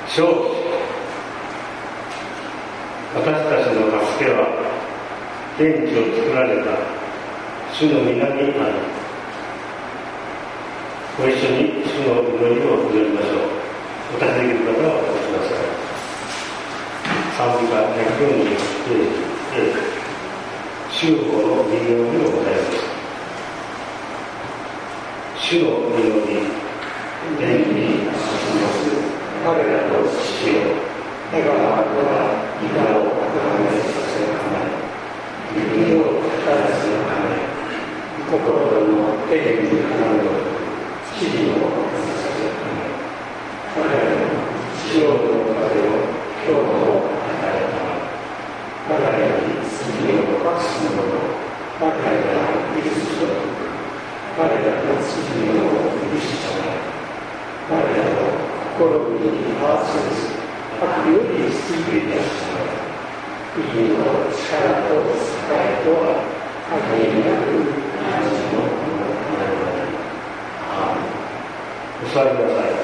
長寿、私たちの助けは天地を作られた主の皆にある。ご一緒に主の祈りを祈りましょう。お立ちできる方はお立ちください。賛美歌140ページ A、主法の祈りをございます。主の祈り、天に立ちます彼らの父よ、我が頭は皆を高めさせるため、耳を語らせるため、心の天にかなる地理をさせるため、彼らの潮の風を今日も与えたまえ、我らに罪を犯す者を我らが許すと、我らの罪を許したまえ、我らの心に合わせず悪より救い出したまえ、国の力と栄とは限りなく同じのものとなるのである。お座りください。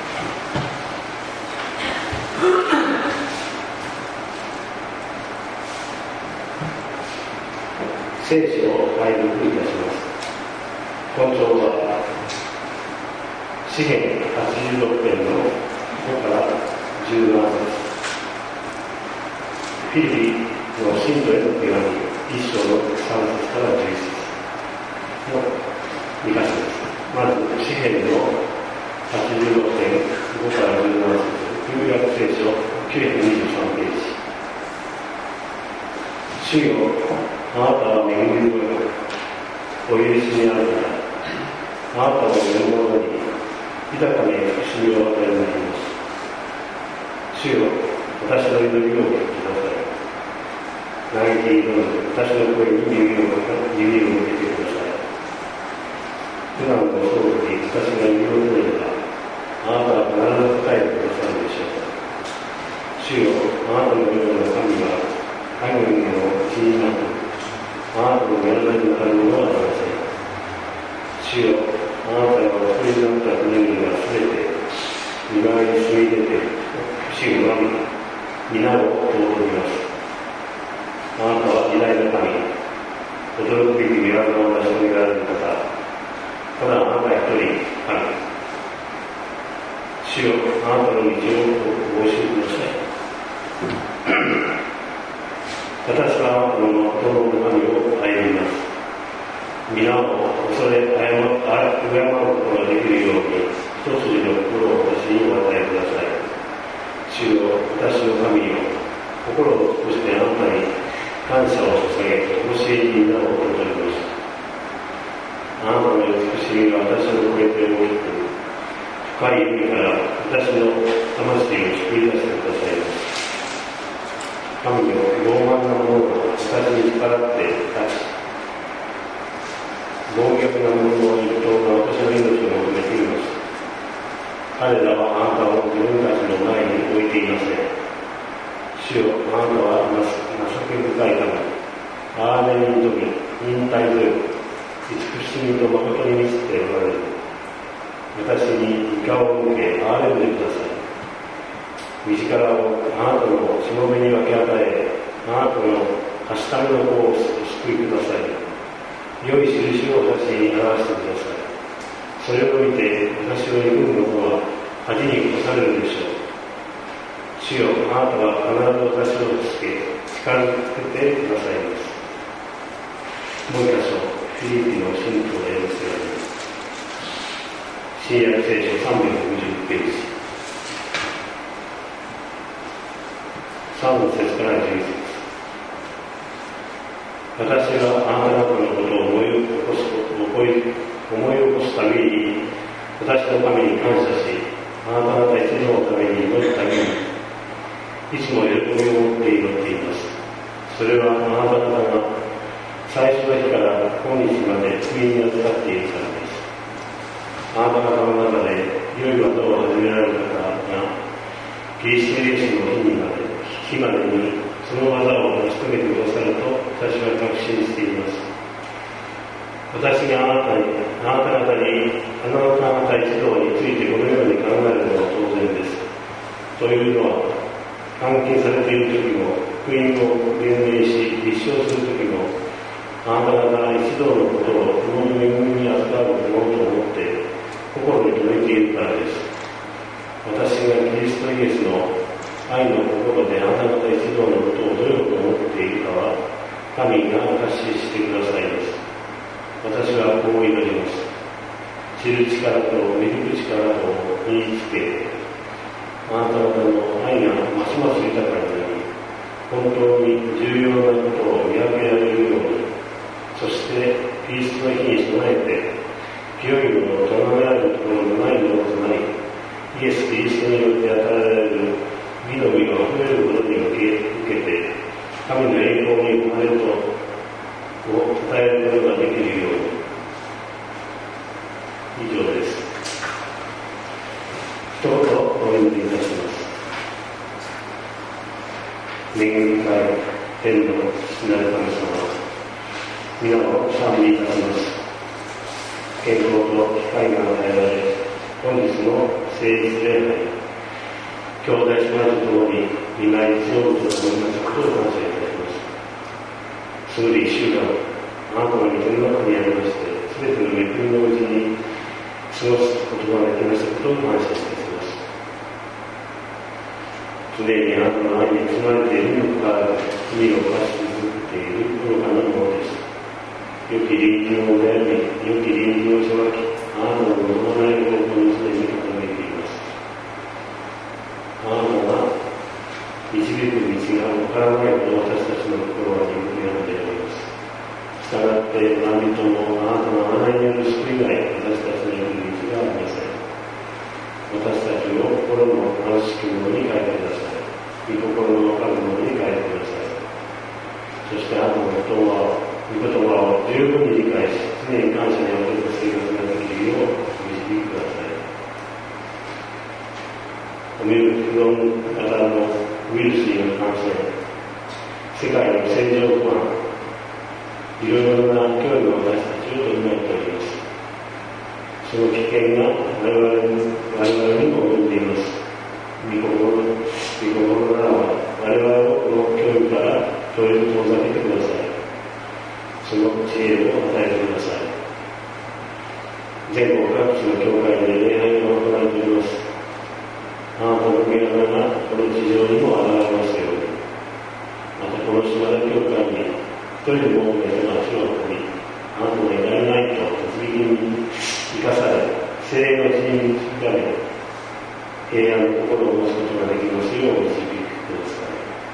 聖書を拝読いたします。今朝は詩編86編の5から17節。フィリピの信徒への手紙1章の3節から11節の2箇所です。まず詩編の86編5から17節、旧約聖書923ページ。主よ、あなたは恵み深くお許しにあるから、あなたの目のものに豊かに不思議を与えになります。主よ、私の祈りをお聞きください。嘆き祈る私の声に耳を向けてください。苦難の勝利に私が身を取れば、あなたは必ず答えてくださるでしょう。主よ、あなたのような神は神の血になく、あなたのやらになるものはありません。主よ、あなたがお作りになった国々がすべて見舞いに染み出て不思議のみ皆を尊びます。あなたは偉大な神、驚くべき御業を成し遂げられる方、ただあなた一人神。主よ、あなたの道をご教えください。私はあなたの誠の神を歩みます。皆を恐れ敬うことができるように一筋の心を私にお与えください。主よ、私の神よ、心を尽くしてあなたに感謝を捧げ、教えに皆を尊びます。あなたの美しみが私を超えて大きく、深い海から私の魂を救い出してくださいます。神よ、傲慢な者を私に引っ張って立ち、暴虐な者の一党が私の命を求めています。彼らはあなたを自分たちの前に置いていません。主よ、あなたは情け深い神、憐れみに富み、忍耐強く、慈しみと誠に満ちておられる。私に御顔を向け、憐れんでください。身力をあなたのしもべに分け与え、あなたのはしための子を救いください。良い印を私に表してください。それを見て私を憎む者は恥に越されるでしょう。主よ、あなたは必ず私を助け、力づけてくださいます。もう一箇所、フィリピの信徒への手紙。新約聖書360ページ。3節から11節。私があなた方のことを思い起こすために、私の神に感謝し、あなた方一同のために祈るために、いつも喜びを持って祈っています。それはあなた方が最初の日から今日まで救いに預かっているからです。あなた方の中で良い技を始められる方が、キリストイエスの日までにその技を成し遂げてくださると私は確信しています。私があなた方一同についてこのように考えるのは当然です。 というのは、監禁されている時も、福音を言明し、立証する時も、あなた方一同のことをこの恵みに預かるものと思って、心に留めているからです。私がキリストイエスの愛の心であなた方一同のことをどういうことを思っているかは、神が証ししてくださいです。私はこう祈ります。知る力と見抜く力と身につけ、あなた方の愛がますます豊かになり、本当に重要なことを見分けられるように、そしてキリストの日に備えて、清いものを咎められるところのないものとなり、イエス・キリストによって与えられる義の実をあふれることに受けて、神の栄光に生まれるとを伝えることができるように。以上です。一言お祈りいたします。恵み深い天の父なる神様、皆を賛美いたします。健康と機会が与えられ、本日の誠実礼拝、兄弟姉妹と共に見舞い強くと思いますことを感謝いたします。すぐに1週間、あなたの御手の中にありまして、すべての恵みのうちに過ごすことができましたことを感謝しています。常にあなたの愛に包まれているにもかかわらず、罪を犯し続けている愚かなものです。良き隣人を出会い、良き隣人を裁き、あなたの望まない方向にすでに傾いています。あなたが導く道がわからないほど私たちの心は鈍くなっております。したがって何人もあなたの愛による救い以外、私たちの行く道がありません。私たちを心の悲しきものに変えてください。御心のわかるものに変えてください。そしてあなたの御言葉を十分に理解し、常に感謝にあふれた生活ができるよう導いてください。オミクロン型のウイルスによる感染、世界の戦場不安、いろいろな脅威が私たちを取り巻いております。その危険が我々にも及んでいます。御心ならば我々をこの脅威から遠ざけてください。その知恵を与えてください。全国各地の教会で礼拝が行われています。あなたの御名がこの地上にも現れますように。またこの島田教会に一人でも多くの人が足を運び、あなたの偉大な愛と達義に生かされ、聖霊のうちに導かれ、平安の心を持つことができますよう導いてくださ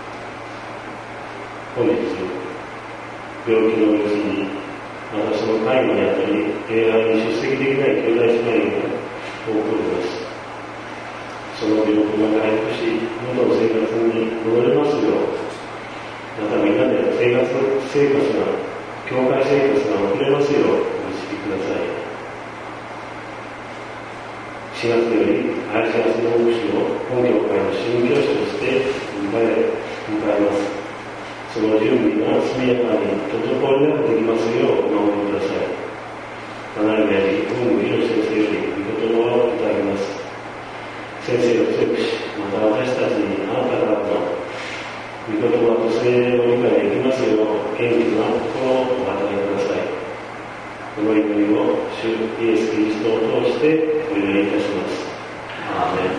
い。本日病気のうちに、またその介護にあたり、礼拝に出席できない兄弟姉妹が多くおります。その病気が回復し、元の生活に戻れますよう、またみんなで教会生活が送れますよう、お導きください。4月より、愛知発の牧師を本教会の新教師として迎えます。その準備が速やかに滞りなくできますようお守りください。離れない本部医療先生より御言葉をいただきます。先生を強くし、また私たちにあなたからの御言葉と聖霊を理解できますよう元気な心をお与えください。この祈りを主イエス・キリストを通してお祈りいたします。アーメン。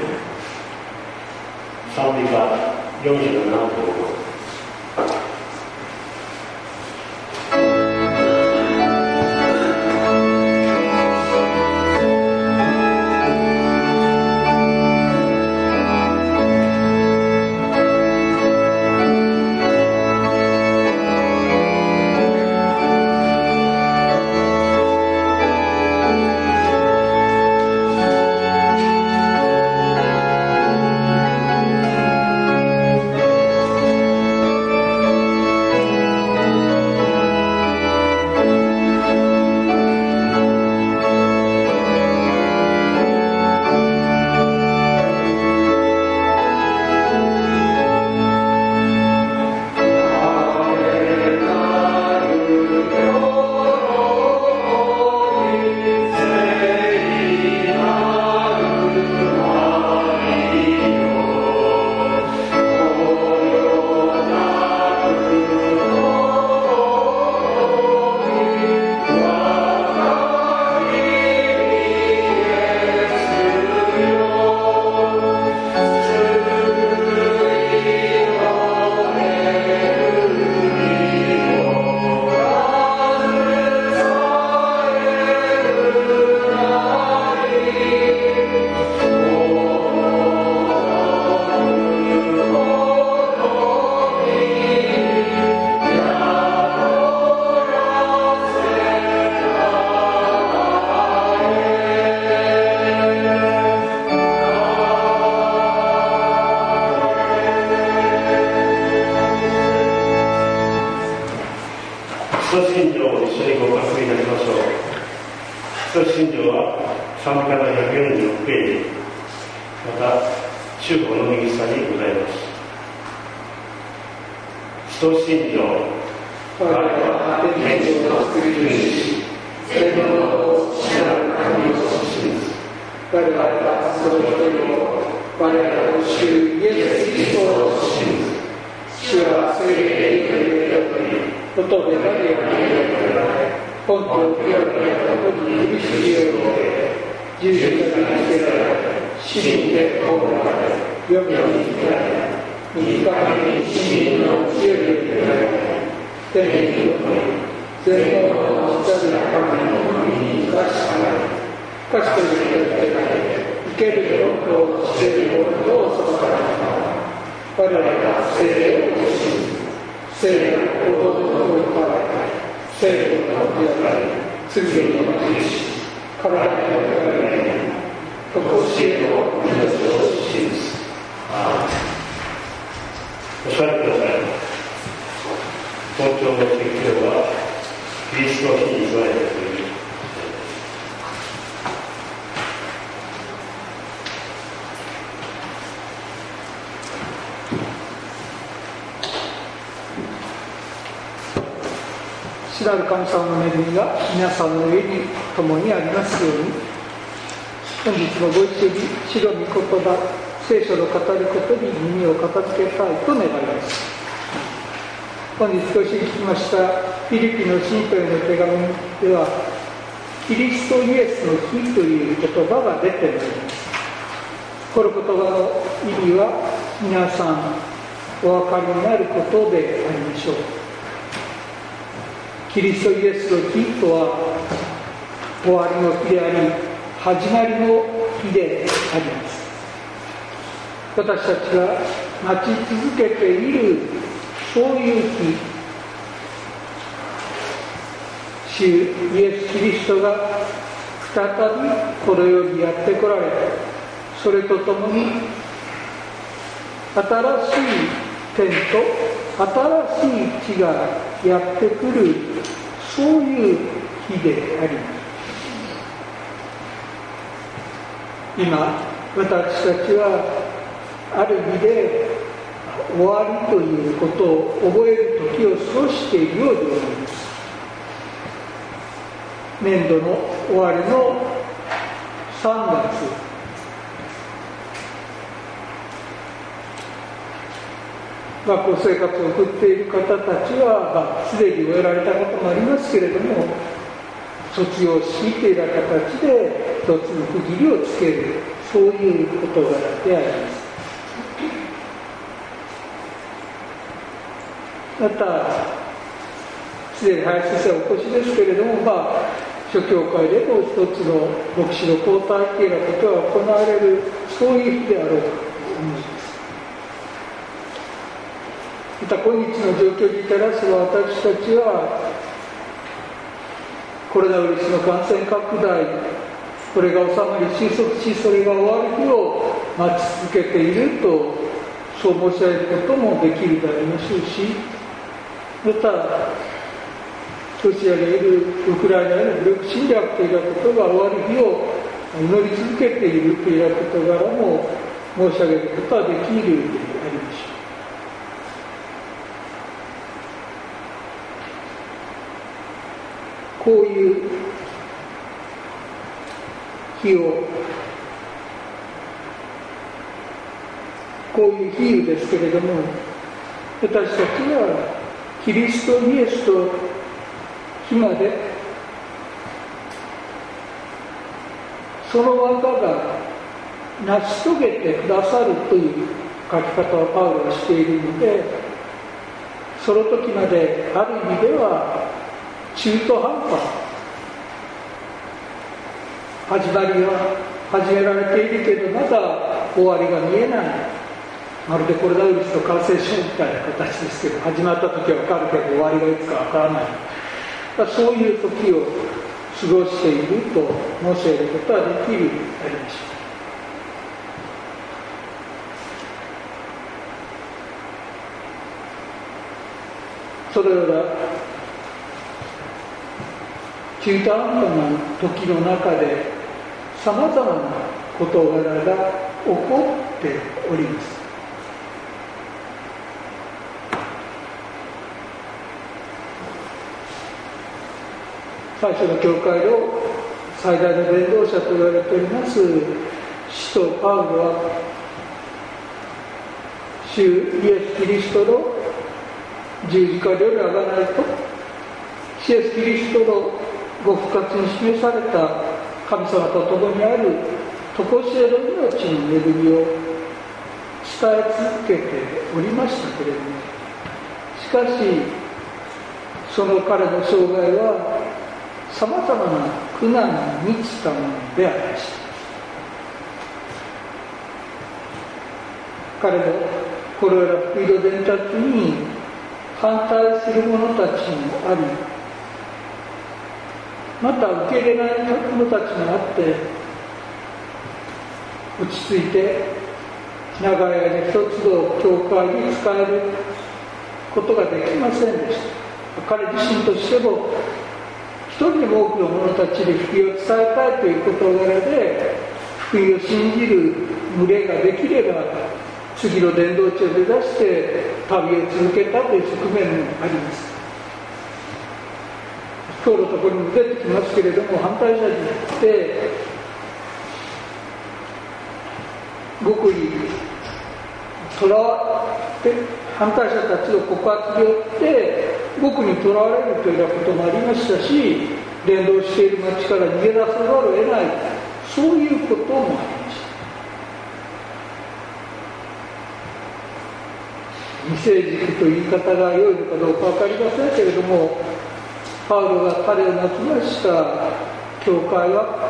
賛美歌47号。 使徒信条は3から146ページ、また中法の右下にございます。使徒信条、我は天地の作り主、全能の父なる神を信ず。我々はその一人を、我らの主イエス・キリストを信ず。主は聖霊により、ことでマリアにより、本当により、ことに許しにより、十字架につけられ、死にて葬られ、読みに生かれ、右側に死人の強いになれ、天により、全能の父なる神の身に生かしたられ、生かしているだけで、生ける喜びをしていることを授かられた。我々は聖霊を信ず。聖霊の行動の生まれ、聖霊の出会い、罪の許し、体の流れ、とこしえの命を信ず。お座りください。本庁の説教はキリストの日に備えてという。 主なる神様の恵みが皆さんの上に共にありますように。本日もご一緒に主の御言葉、聖書の語ることに耳を傾けたいと願います。本日ご一緒に聞きましたフィリピの信徒への手紙では、キリストイエスの日という言葉が出ております。この言葉の意味は皆さんお分かりになることでありましょう。キリストイエスの日とは終わりの日であり、始まりの日であります。私たちが待ち続けているそういう日、主イエス・キリストが再びこの世にやって来られ、それとともに新しい天と新しい地がやってくる、そういう日であります。今私たちはある意味で終わりということを覚える時を過ごしているようであります。年度の終わりの3月、学校生活を送っている方たちは、すでに終えられたこともありますけれども、卒業式というような形で一つの区切りをつける、そういう事柄であります。また、すでに林先生はお越しですけれども、諸教会でも一つの牧師の交代というようなことが行われる、そういう日であろうかと思います。また今日の状況に照らす私たちは、コロナウイルスの感染拡大、これが収まり収束し、それが終わる日を待ち続けていると、そう申し上げることもできるでありましょうし、またロシアにいるウクライナへの武力侵略というようなことが終わる日を祈り続けているというような事柄も申し上げることはできるでありましょう。こういう日を、こういう比喩ですけれども、私たちはキリストイエスと日までその技が成し遂げてくださるという書き方をパウロはしているので、その時まである意味では中途半端、始まりは始められているけどまだ終わりが見えない、まるでコロナウイルスの感染症みたいな形ですけど、始まった時は分かるけど終わりがいつか分からない、そういう時を過ごしていると申し上げることはできるでありましょう。そのような中途半端な時の中でさまざまな事柄が起こっております。最初の教会の最大の伝道者と言われております使徒パウロは、主イエス・キリストの十字架による贖いとイエス・キリストのご復活に示された神様と共にある常しえの命の恵みを伝え続けておりましたけれども、しかしその彼の生涯はさまざまな苦難に満ちたものでありました。彼のこのような福音の伝達に反対する者たちもあり、また受け入れない者たちもあって、落ち着いて長い間一つの教会に使えることができませんでした。彼自身としても一人でも多くの者たちに福音を伝えたいという事柄で、福音を信じる群れができれば次の伝道地を目指して旅を続けたという側面もあります。今日のところにも出てきますけれども、反対者によって極意とらわれて、反対者たちの告発によって極にとらわれるというようなこともありましたし、伝道している町から逃げ出さざるを得ない、そういうこともありました。未成熟という言い方が良いのかどうか分かりませんけれども、パウロが彼を亡きました教会は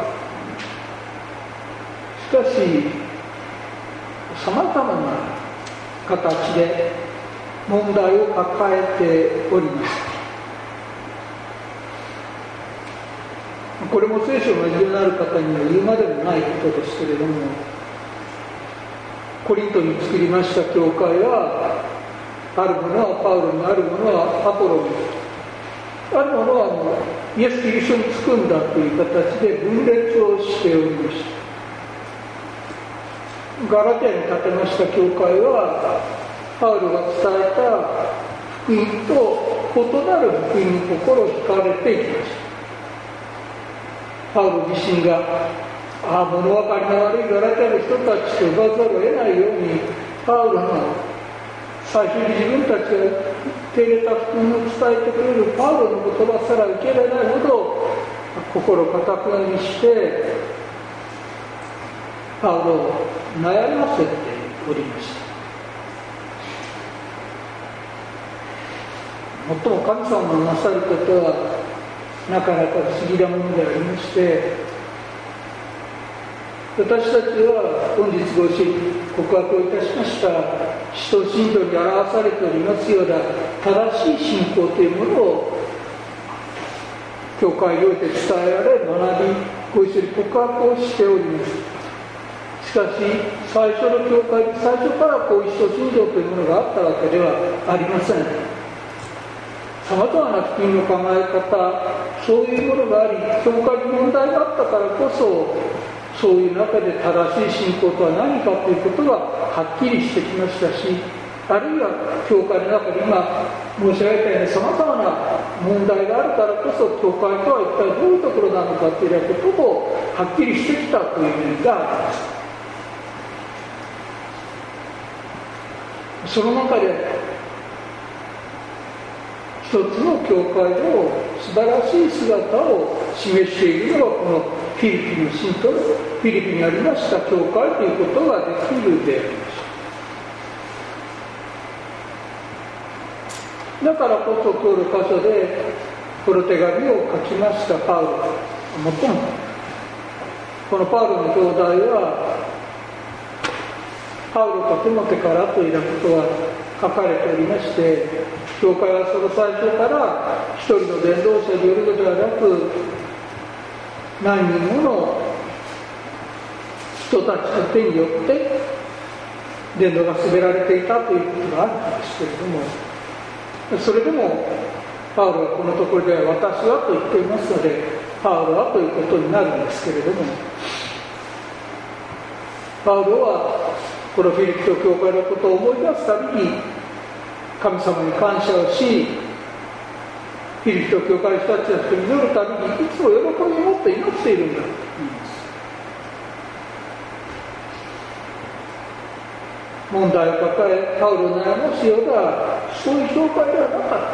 しかしさまざまな形で問題を抱えております。これも聖書の真面目なる方には言うまでもないことですけれども、コリントに作りました教会は、あるものはパウロに、あるものはアポロに、あるものはもうイエス・キリストにつくんだという形で分裂をしておりました。ガラテヤに建てました教会は、パウロが伝えた福音と異なる福音に心を惹かれていきました。パウロ自身が物分かりの悪いガラテヤの人たちと呼ばざるを得ないように、パウロの最初に自分たちが受け入れた福音を伝えてくれるパウロの言葉すら受け入れないほど心を固くなにしてパウロを悩ませておりました。もっとも神様のなさることはなかなか不思議なものでありまして、私たちは本日ご一緒に告白をいたしました使徒信条に表されておりますような正しい信仰というものを教会において伝えられ、学び、ご一緒に告白をしております。しかし最初の教会に最初からこういう使徒信条というものがあったわけではありません。さまざまな福音の考え方、そういうものがあり、教会に問題があったからこそ、そういう中で正しい信仰とは何かということがはっきりしてきましたし、あるいは教会の中で今申し上げたようにさまざまな問題があるからこそ、教会とは一体どういうところなのかというようなこともはっきりしてきたという面があります。その中で一つの教会の素晴らしい姿を示しているのがこのフィリピンの信徒、フィリピンにありました教会ということができるでありました。だからこそ今日の箇所でこの手紙を書きましたパウロ、もっともこのパウロの兄弟はパウロとテモテからというようなことは書かれておりまして、教会はその最初から一人の伝道者によるのではなく、何人もの人たちの手によって伝道が進められていたということがあるんですけれども、それでもパウロはこのところでは私はと言っていますので、 パウロはということになるんですけれども、パウロはこのフィリピ教教会のことを思い出すたびに神様に感謝をし、フィリピ教教会の人たちの人に祈るたびにいつも喜びを持って祈っているんだと言います。問題を抱えパウロの悩ますようなそういう教会ではなかった。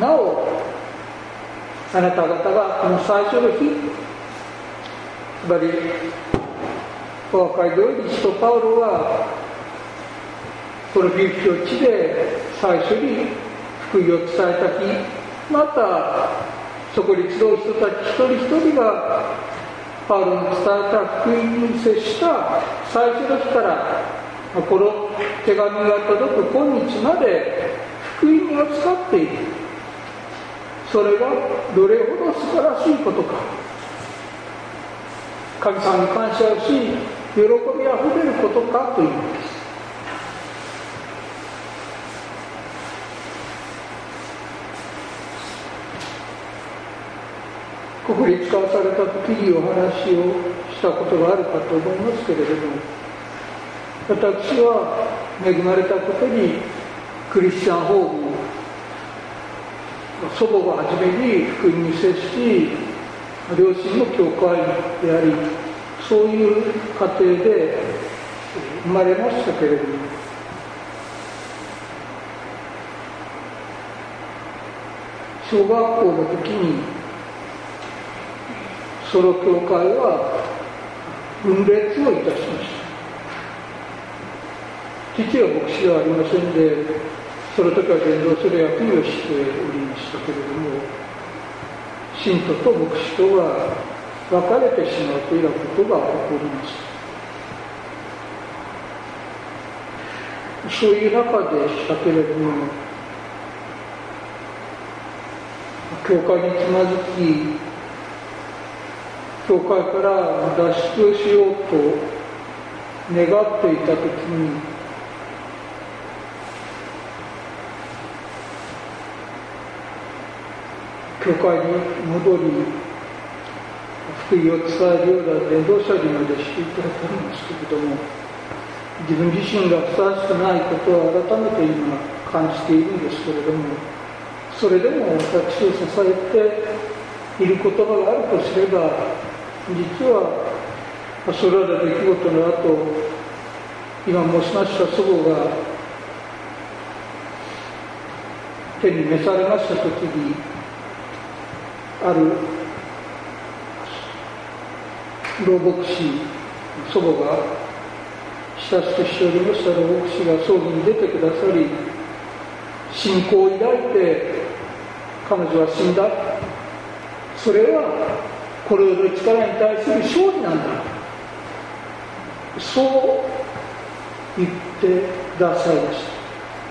なおあなた方がこの最初の日、つまりお分かりのように使徒パウロはこのフィリピの地で最初に福音を伝えた日、またそこに集う人たち一人一人がパウロに伝えた福音に接した最初の日からこの手紙が届く今日まで福音に扱っている。それがどれほど素晴らしいことか、神様に感謝をし喜びあふれることかというのです。ここに使わされた時にお話をしたことがあるかと思いますけれども、私は恵まれたことにクリスチャンホーム、祖母が初めに福音に接し、両親も教会であり、そういう家庭で生まれましたけれども、小学校の時にその教会は分裂をいたしました。父は牧師ではありませんで、その時は伝道する役員をしておりましたけれども、信徒と牧師とが分かれてしまうというようなことが起こりました。そういう中でしたけれども、教会につまずき、教会から脱出しようと願っていたときに、教会に戻り福音を伝えるような伝道者にまでしていただくんですけれども、自分自身がふさわしくないことを改めて今感じているんですけれども、それでも私を支えている言葉があるとすれば、実はそれらの出来事の後、今申しました祖母が天に召されました時に、ある老牧師、祖母が親しくしておりました老牧師が葬儀に出てくださり、信仰を抱いて彼女は死んだ、それはこれほど力に対する勝利なんだ、そう言ってくださいました。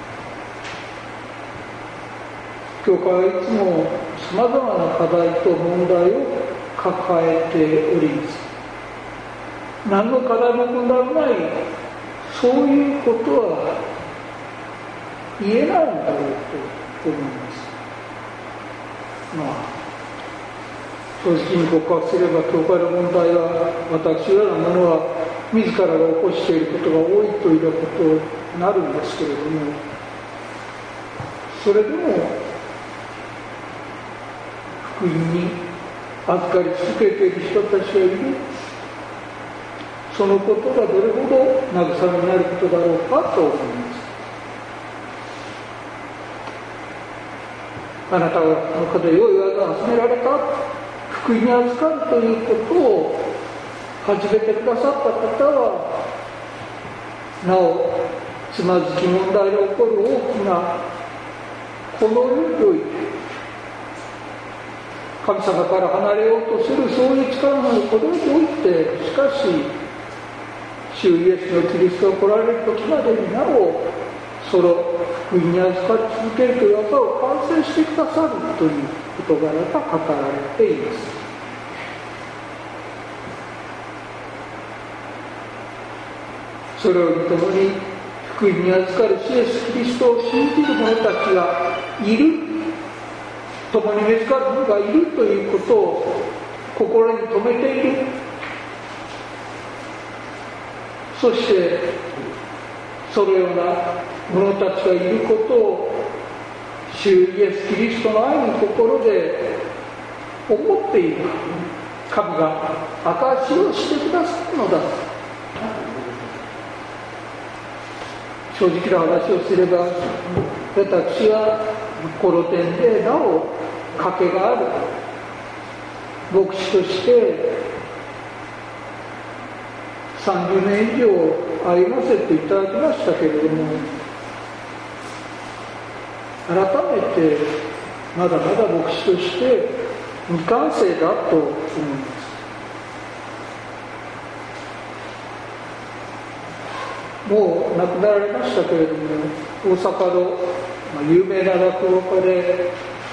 教会はいつもさまざまな課題と問題を抱えております。何の課題も問題もない、そういうことは言えないんだろうと思います。正直に告白すれば、教会の問題は、私のようなものは自らが起こしていることが多いということになるんですけれども、それでも福音に預かり続けている人たちがいる。そのことがどれほど慰めになることだろうかと思います。あなたがこの方で良い技を始められた、福音に預かるということを始めてくださった方は、なおつまずき問題が起こる大きなこの世において、神様から離れようとするそういう力のこの世において、しかし主イエスのキリストが来られる時までになおその福音に預かり続けるという技を完成してくださるという事柄が語られています。それをともに福音に預かる主イエスキリストを信じる者たちがいる、 共に召しかる者がいるということを心に留めている。そしてそのような者たちがいることを主イエス・キリストの愛の心で思っている。神が証しをしてくださるのだ。正直な話をすれば、私はコロテンでなお賭けがある牧師として30年以上歩ませていただきましたけれども、改めてまだまだ牧師として未完成だと思います。もう亡くなられましたけれども、大阪の有名な落語家で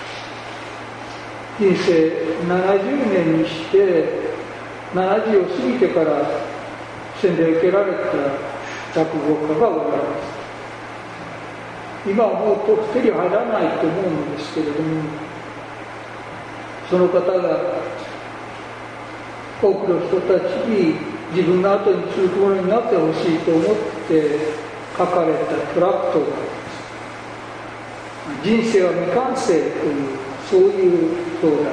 人生70年にして70を過ぎてから洗礼を受けられた落語家がおられます。今はもう手に入らないと思うのですけれども、その方が多くの人たちに自分の後に続くものになってほしいと思って書かれたトラクトがあります。人生は未完成という、そういう表題です。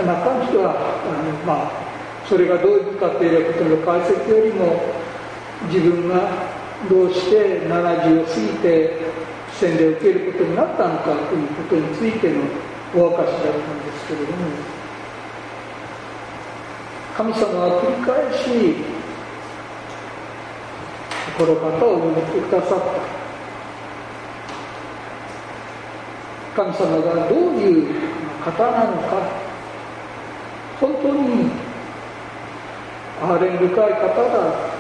中の人はそれがどういうかということの解説よりも、自分がどうして70を過ぎて洗礼を受けることになったのかということについてのお明かしだったんですけれども、神様は繰り返しこの方を呼んでくださった。神様がどういう方なのか、本当に憐れみ深い方だ。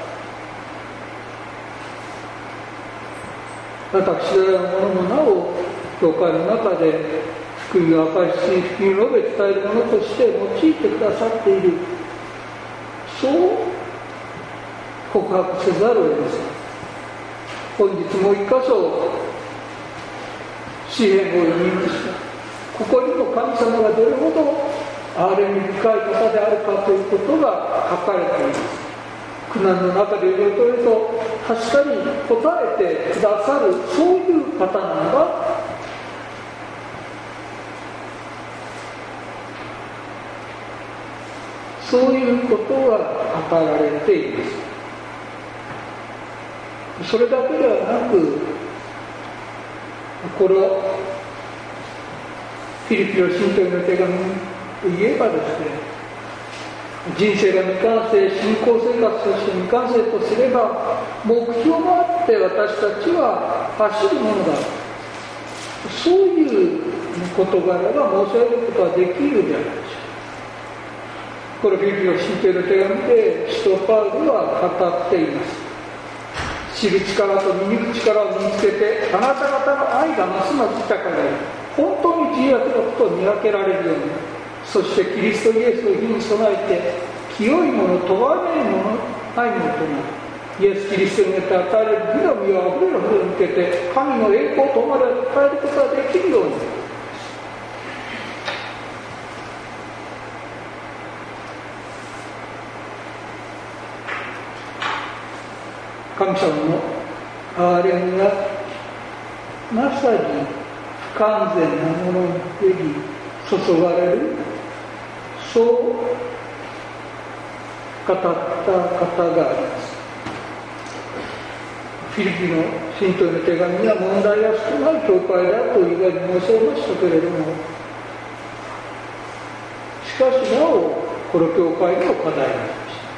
私らのものもなお教会の中で福音を明かし、福音を述べ伝えるものとして用いてくださっている。そう告白せざるを得ません。本日もう一箇所詩篇を読みました。ここにも神様がどれほど憐れみ深い方であるかということが書かれています。苦難の中でいろいろと確かに答えてくださる、そういう方なのだ。そういうことが語られています。それだけではなく、このフィリピの信徒への手紙に言えばですね、人生が未完成、信仰生活として未完成とすれば、目標があって私たちは走るものだ。そういう事柄が申し上げることができるであるでしょう。このフィリピの信徒への手紙で使徒パウロは語っています。知る力と見抜く力を身につけて、あなた方の愛がますます豊かで、本当に重要なことを見分けられるように、そしてキリストイエスの日に備えて清いもの、咎めるもの、愛のとなり、イエス・キリストによって与えられる義の実をあふれるほどに向けて神の栄光とまで与えることができるように。神様の憐れみがまさに不完全なものに注がれる、そう語った方があります。フィリピの信徒への手紙には問題が少ない教会だというふうに申し上げましたけれども、しかしなおこの教会の課題がありました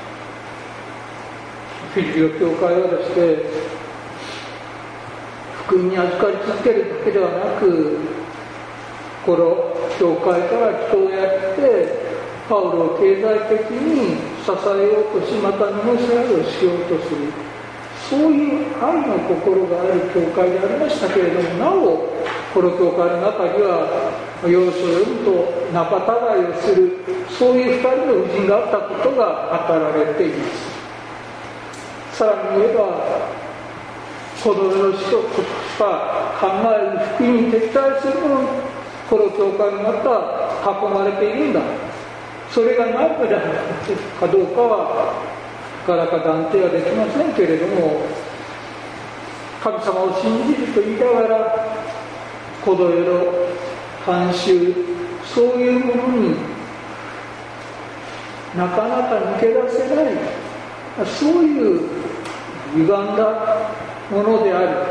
。フィリピの教会はですね、福音に預かり続けるだけではなく、この教会から人をやってパウロを経済的に支えようとし、また身の支配をしようとする、そういう愛の心がある教会でありましたけれども、なおこの教会の中には要所を読むと仲違いをする、そういう2人の婦人があったことが語られています。さらに言えば、この世の人とか考える福音に敵対するもの、 この教会にまた囲まれているんだ、それが何かどうかはなかなか断定はできませんけれども、神様を信じると言いながら子どよの慣習、そういうものになかなか抜け出せない、そういう歪んだものである。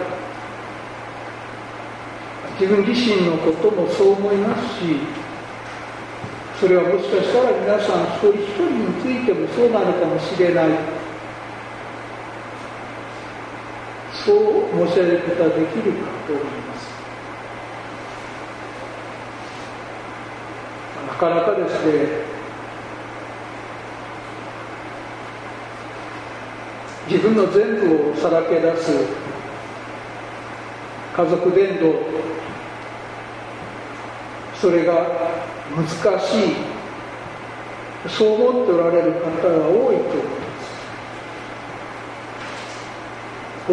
自分自身のこともそう思いますし、それはもしかしたら皆さん一人一人についてもそうなのかもしれない、そう申し上げることはできるかと思います。なかなかですね、自分の全部をさらけ出す家族伝道、それが難しい、そう思っておられる方が多いと思います。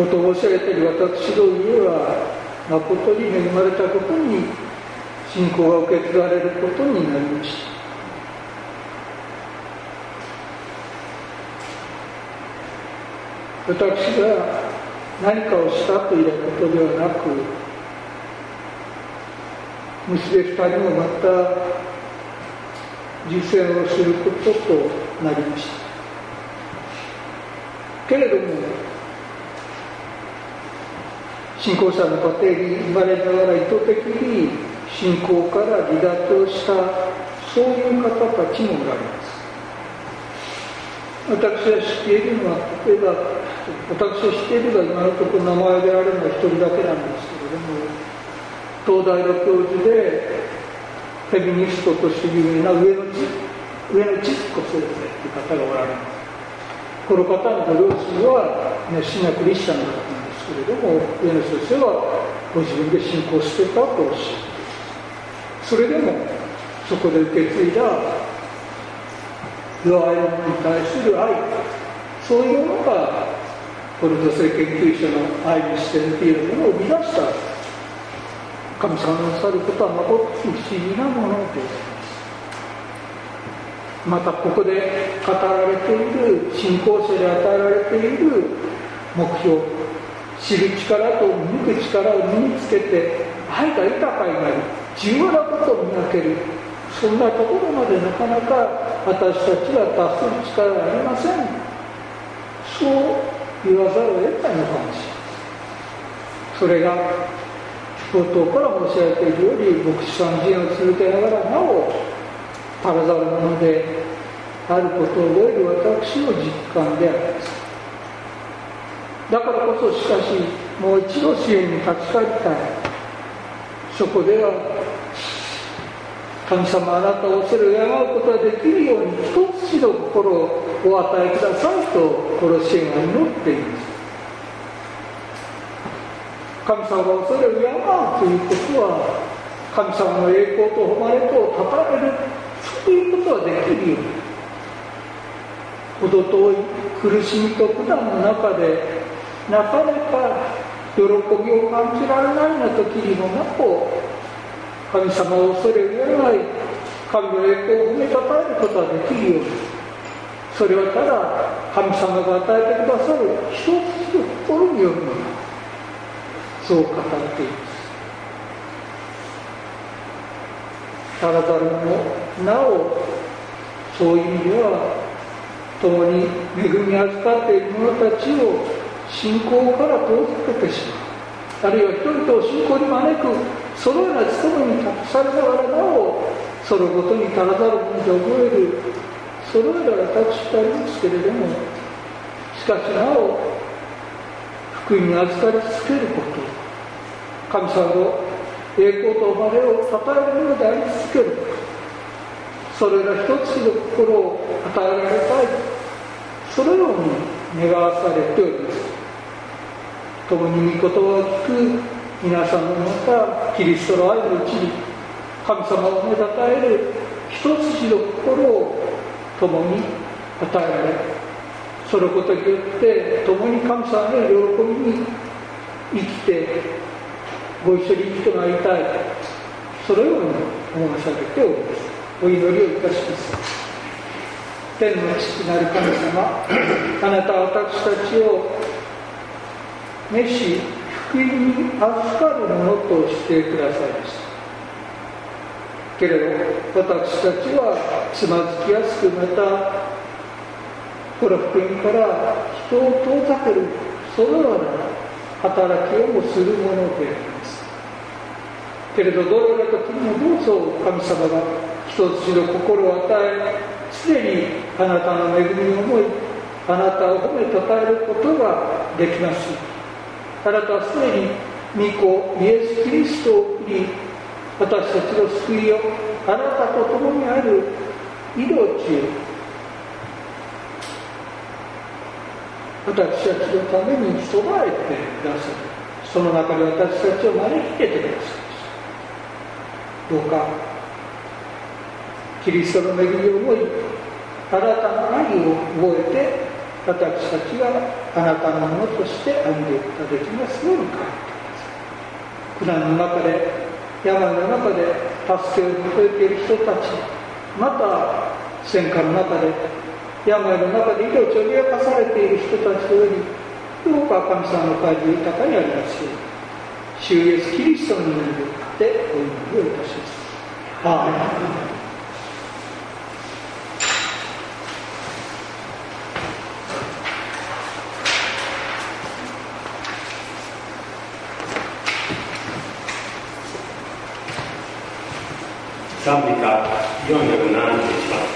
冒頭申し上げている私の家は誠に恵まれたことに信仰が受け継がれることになりました。私が何かをしたということではなく、娘2人もまた実践をすることとなりました。けれども、信仰者の家庭に生まれながら意図的に信仰から離脱をした、そういう方たちもおられます。私が知っているのは、例えば私が知っているのは今のところ名前であるのは一人だけなんですけれども、東大の教授でフェミニストとして有名な上野千鶴子先生という方がおられます。この方のご両親は熱心なクリスチャンだったんですけれども、上野先生はご自分で信仰してたとおっしゃる。それでもそこで受け継いだ弱い者に対する愛、そういうものがこの女性研究者の愛の視点というものを生み出した神様のなさることは誠に不思議なものでございます。またここで語られている、信仰者に与えられている目標、知る力と見抜く力を身につけて愛が豊かになる、重要なことを磨ける、そんなところまでなかなか私たちは達する力がありません。そう言わざるを得ないのかもしれない。それが冒頭から申し上げているように、牧師さん人を続けながらなお足らざるものであることを覚える私の実感であります。だからこそ、しかしもう一度支援に立ち返りたい。そこでは神様、あなたを恐れ敬うことができるように一つの心をお与えくださいとこの支援は祈っています。神様が恐れを敬うということは、神様の栄光と誉れとをたたえる、そういうことができるように、程遠い苦しみと苦難の中でなかなか喜びを感じられないような時にもなお神様を恐れ敬い、神の栄光を褒めたたえることができるように、それはただ神様が与えてくださる一つの心によるのだ、そう語っています。足らざる者なお、そういう意味では共に恵み預かっている者たちを信仰から遠ざけてしまう、あるいは人々を信仰に招く、そのような務めに託されながらなお、そのことに足らざるもので覚える、そのような私でありますけれども、しかしなお福音に預かり続けること、神様の栄光と誉れをたたえるものであり続けること、それが一つの心を与えられたい、そのように願わされております。共に御言葉を聞く皆さんもまたキリストの愛のうちに神様を褒めたたえる一つの心を共に与えられ、そのことによって共に神様の喜びに生きてご一緒に生きてまいりたい、 そのように申し上げております。お祈りをいたします。天の父なる神様、あなたは私たちを召し福音に預かるものとしてくださいました。けれど私たちはつまずきやすく、またこの福音から人を遠ざけるそのような働きをもするものであります。けれどどのような時にもどうぞ神様が一つの心を与え、常にあなたの恵みを思い、あなたを褒めたたえることができます。あなたは常に御子イエス・キリストに私たちの救いを、あなたと共にある命を私たちのために備えてください。その中で私たちを招き入れてください。どうかキリストの恵みを思い、あなたの愛を覚えて、私たちがあなたのものとして歩んでいくことができますように変えてください。苦難の中で、病の中で助けを求めている人たち、また戦火の中で、病の中で命を脅かされている人たちとより、どうか神様の会議豊かにありますように、主イエスキリストの名によってお祈りをいたします。アーメン。 賛美歌471番。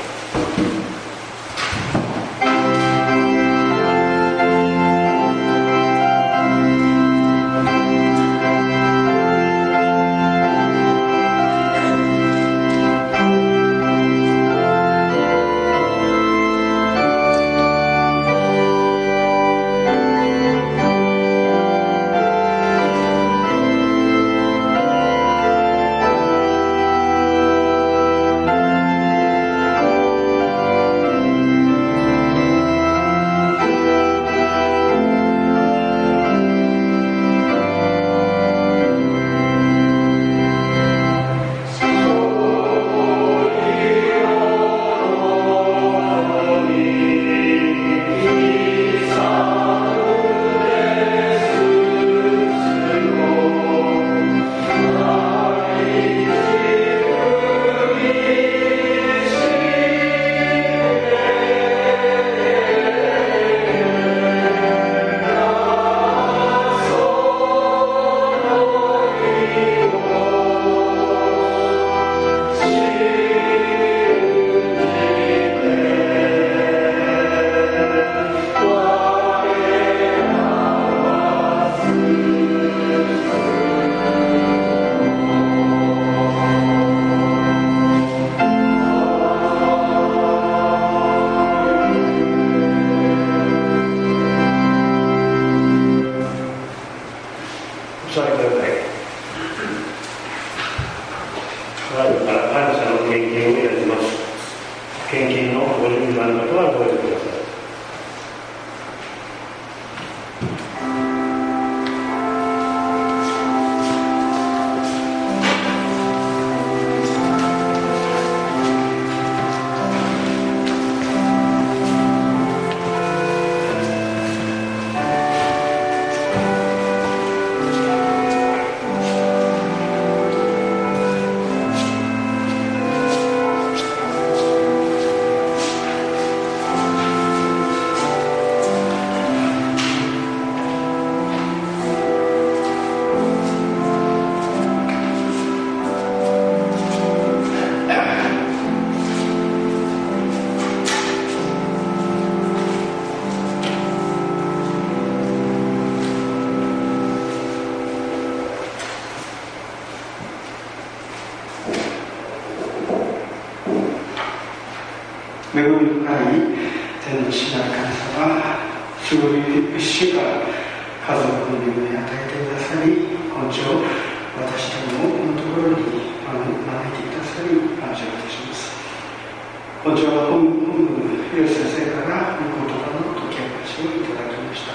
恵み深い天の父なる神様、主が家族の恵みを与えてくださり、本日私どもこのところに招いてくださり感謝いたします。本日は本部広瀬先生から御言葉の解き明かしをいただきました。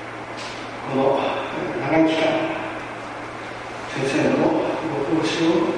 この長い期間、先生のご奉仕を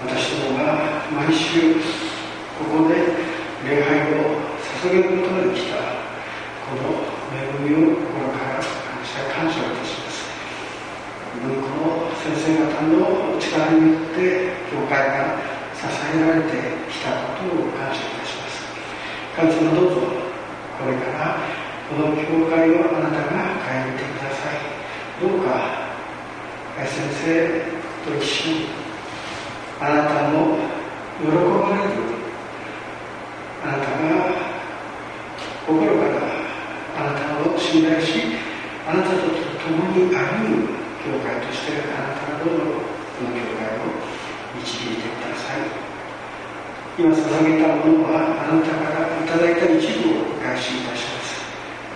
私どもが毎週ここで礼拝を捧げることができたこの恵みを心から感謝をいたします。この先生方の力によって教会が支えられてきたことを感謝いたします。神様、どうぞこれからこの教会をあなたが変えてください。どうか先生と一緒にあなたの喜ばれる、あなたが心からあなたを信頼し、あなたと共に歩む教会としてあなたがどうぞこの教会を導いてください。今捧げたものはあなたからいただいた一部をお返しいたします。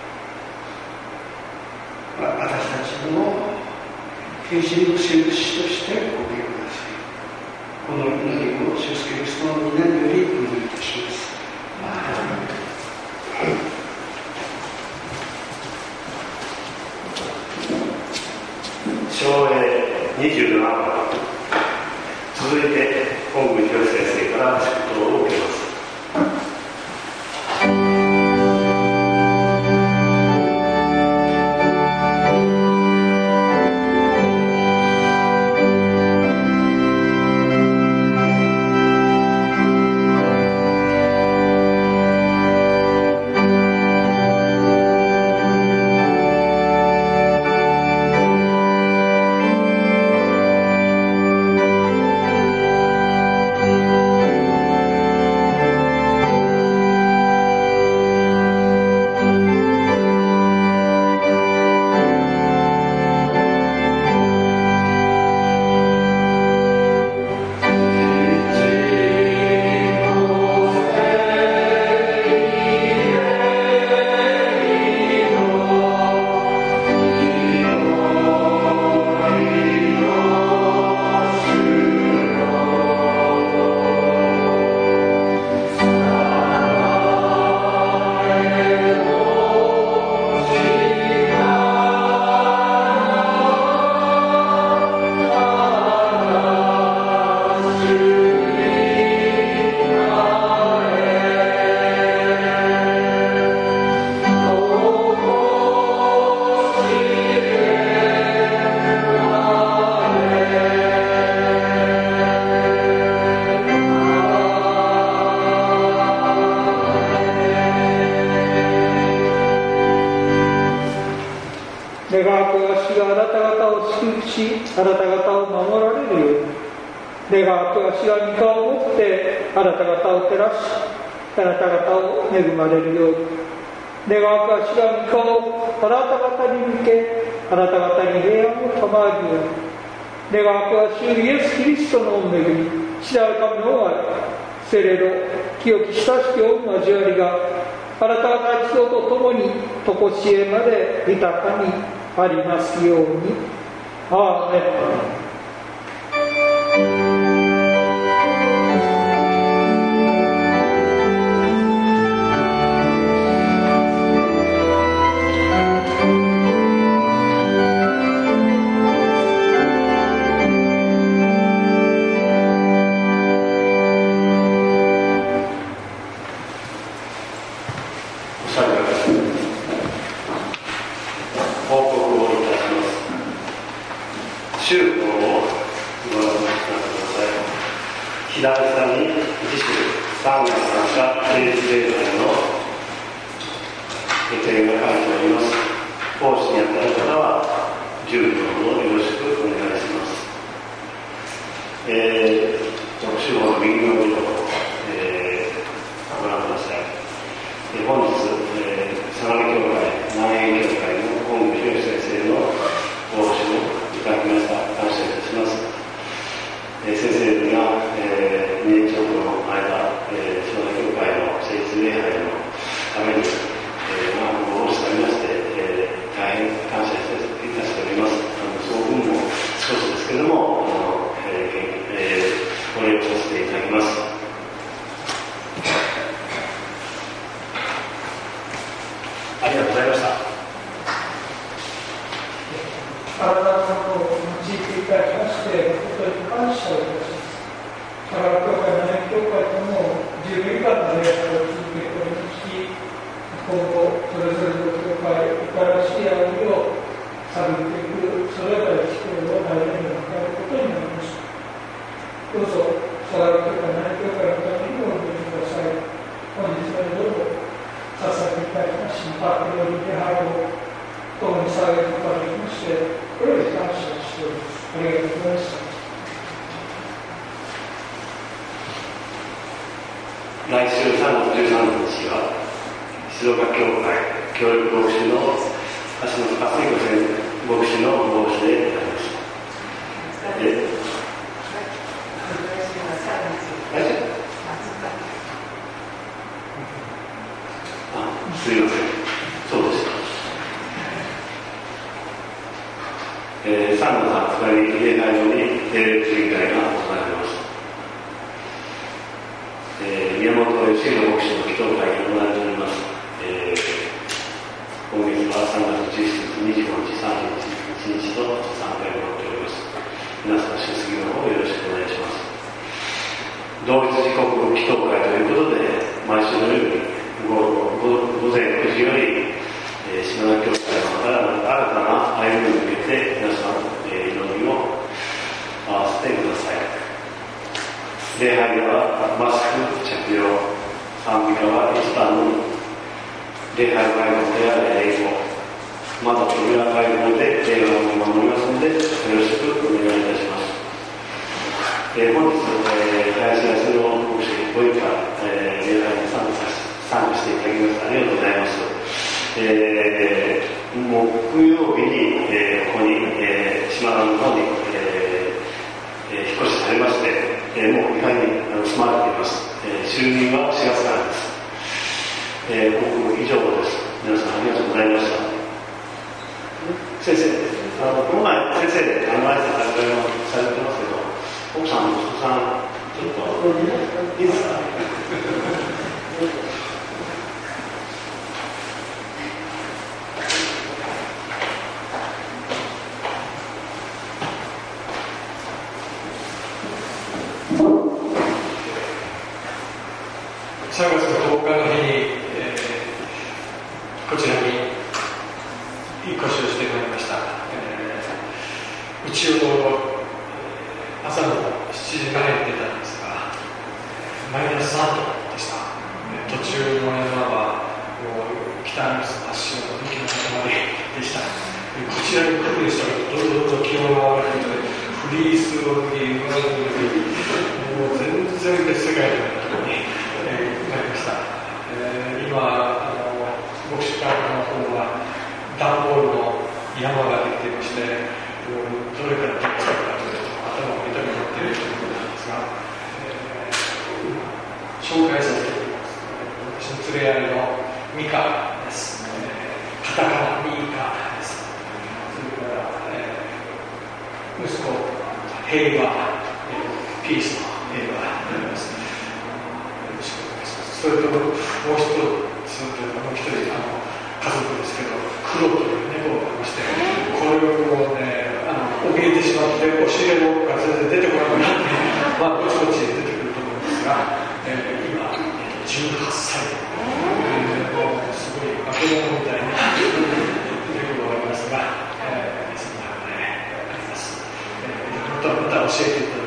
私たちの献身の印としてお受けください。この祈りを主イエスキリストの皆によりお祈りいたします。 昭栄27番、続いて本宮博先生から祝祷を受けます。 あなた方を守られるように、願わくわしが御顔を持ってあなた方を照らし、あなた方を恵まれるように、願わくわしが御顔をあなた方に向け、あなた方に平安を賜るように、願わくは主イエス・キリストの御恵み、父なる神の愛、聖霊の清き親しき御交わりがあなた方一同と共に常しえまで豊かにありますように。アーメン。 佐川教会、七教会とも10年間の礼拝を続けておりますし、今後、それぞれの教会、新しい歩みを探っていく、それらの機会を大事に迎えることになります。どうぞ、佐川教会、七教会のためにもお祈りください。本日の夜を捧げたいたし、パーティーの礼拝を共にされることができまして、これを感謝しております。ありがとうございました。 来週3月13日は静岡教会教育牧師の橋本勝彦牧師の奉仕であります。すみません、そうでした。3月20日に礼拝後に定例集会が行われます。宮本義弘牧師の祈祷会が行われております。今月は3月17日、25日、31日と3回行っております。皆さん、出席の方よろしくお願いします。同一時刻祈祷会ということで、毎週のように午前9時より、島田教会の新たな歩みに向けて皆さん、祈りを合わせてください。礼拝ではマスク着用、賛美歌は一番のみ、礼拝外語である英語、また扉外語で礼拝を見守りますので、よろしくお願いいたします。本日、林康の牧師ご一家、礼拝に参加していただきましてありがとうございます。木曜日に、ここに、島田の方に、引っ越しされまして、もう2階に住まれています。就任は4月からです。報告以上です。皆さんありがとうございました。先生、この前先生で挨拶されてますけど、奥さん、息子さん、ちょっといいですか？ 3月の10日の日に、こちらに引っ越しをしてまいりました。うちを朝の7時前に出たんですが、マイナス3度でした。途中の山は北アルプスの発祥の雪の塊でした。こちらに来る人がどんどん気温が上がってフリースを脱ぎ、馬を脱ぎ、もう全然別世界のようなところになりました。今、牧師会の方は段ボールの山ができていまして、どれから手を使うかというと頭を痛めているということなんですが、紹介させていただきます。私の連れ合いのミカです。カタカナミカです。それから、息子平和、ピースの平和になります。それともう一人、家族ですけど、黒という猫がありまして、これをね、怯えてしまって、お尻のが全然出てこなくなって、ぼちぼち出てくると思うんですが、今、18歳、すごい化け物みたいな猫がありますが、そんなあります。また教えていただ